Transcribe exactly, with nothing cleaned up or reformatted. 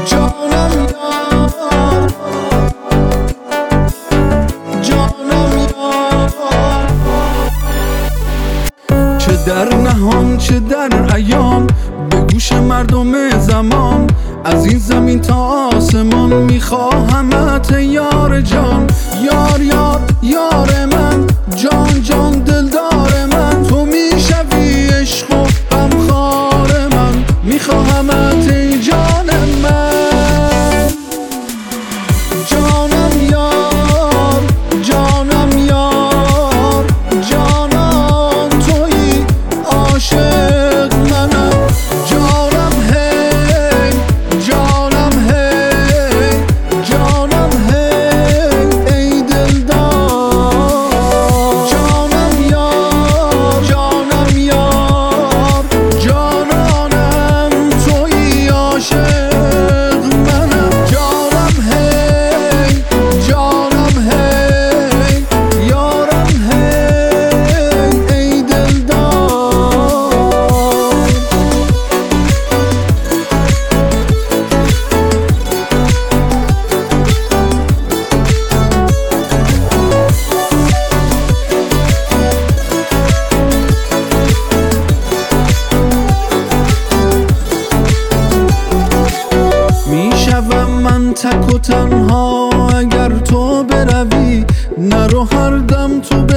جانم یار، جانم یار. چه در نهان چه در ایام، به گوش مردم زمان، از این زمین تا آسمان میخواهمت یار جان. یار یار یار من، جان جان دلدار من، تو میشوی عشق و غمخوار من، میخواهمت ای جان من. جانم یار، جانم یار، جانان تویی عاشق منم. جانم هی، جانم هی، جانم هی ای دلدار. جانم یار، جانم یار، جانانم تویی عاشق منم. جانم هی، جانم هی، یارم هی ای دلدار. میشوم من تک و تنها اگر تو بروی، نرو هر دم تو